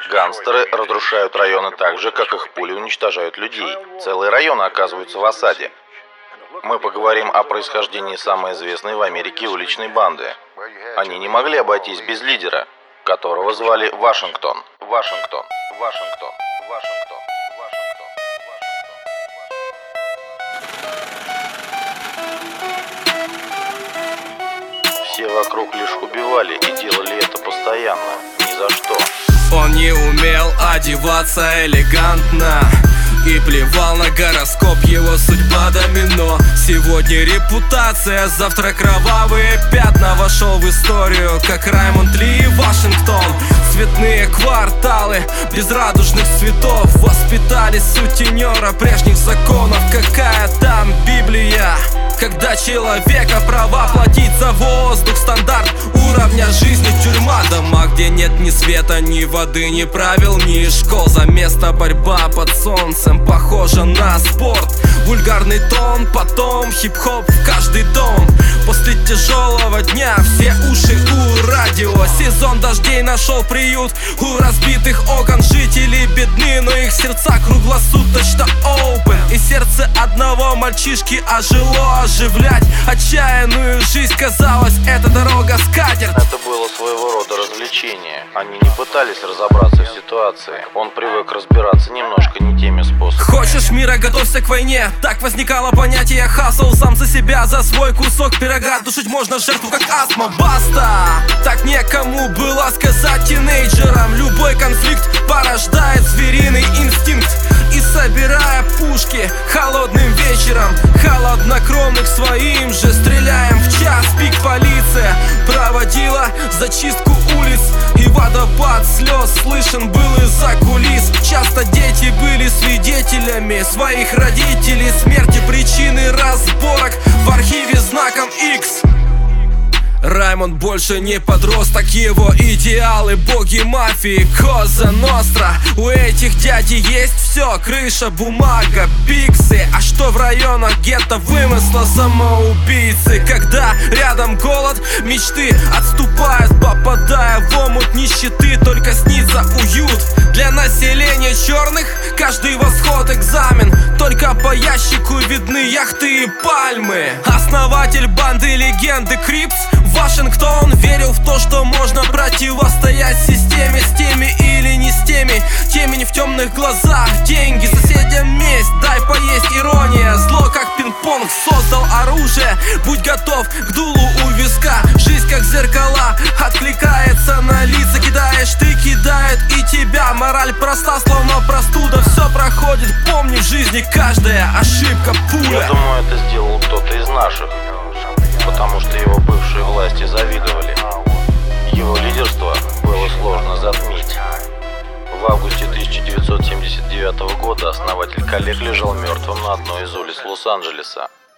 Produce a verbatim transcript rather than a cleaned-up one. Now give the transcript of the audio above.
Гангстеры разрушают районы так же, как их пули уничтожают людей. Целые районы оказываются в осаде. Мы поговорим о происхождении самой известной в Америке уличной банды. Они не могли обойтись без лидера, которого звали Вашингтон. Вашингтон. Вашингтон. Вашингтон. Вашингтон. Вашингтон. Все вокруг лишь убивали и делали это постоянно, ни за что. Он не умел одеваться элегантно и плевал на гороскоп, его судьба домино. Сегодня репутация, завтра кровавые пятна. Вошел в историю, как Раймонд Ли Вашингтон. Цветные кварталы без радужных цветов воспитали сутенера прежних законов. Какая там Библия, когда человека права платить за воздух? Стандарт уровня жизни тюрьма. Дома, где нет ни света, ни воды, ни правил, ни школ. За место борьба под солнцем похожа на спорт. Вульгарный тон, потом хип-хоп в каждый дом. После тяжелого дня все уши у радио. Сезон дождей нашел приют у разбитых окон. Жители бедны, но их сердца круглосуточно open. И сердце одного мальчишки ожило оживлять отчаянную жизнь. Казалось, эта дорога скатерть. Это было своего рода развлечение. Они не пытались разобраться в ситуации. Он привык разбираться немножко не теми способами. Хочешь мира, готовься к войне. Так возникало понятие хасл. Сам за себя, за свой кусок пирога. Душить можно жертву, как астма. Баста! Так некому было сказать тинейджерам. Любой конфликт порождает звериный инстинкт. И собирая пушки холодным вечером, холоднокровных своим же стреляем в час пик. Полиция проводила зачистку улиц, и водопад слез слышен был из-за кулис. Часто дети были свидетелями своих родителей смерти. Причины разборок в архиве знаком X. Раймонд больше не подросток, его идеалы боги мафии, Коза Ностра. У этих дядей есть все: крыша, бумага, пиксы. А что в районах гетто вымысла самоубийцы? Когда рядом голод, мечты отступают, попадая в омут нищеты, только снится уют. Для населения черных каждый восход экзамен, только по ящику видны яхты и пальмы. Основатель банды легенды Крипс Вашингтон верил в то, что можно противостоять системе. С теми или не с теми, темень в темных глазах, деньги, соседям месть, дай поесть, ирония. Зло как пинг-понг создал оружие, будь готов к дулу у виска. Жизнь как зеркала откликается на лица. Кидаешь ты, кидает и тебя. Мораль проста, словно простуда. Все проходит, помни, в жизни каждая ошибка пуля. Я думаю, это сделал кто-то из наших, потому что его бывшие власти завидовали. Его лидерство было сложно затмить. В августе тысяча девятьсот семьдесят девятого года основатель коллег лежал мертвым на одной из улиц Лос-Анджелеса.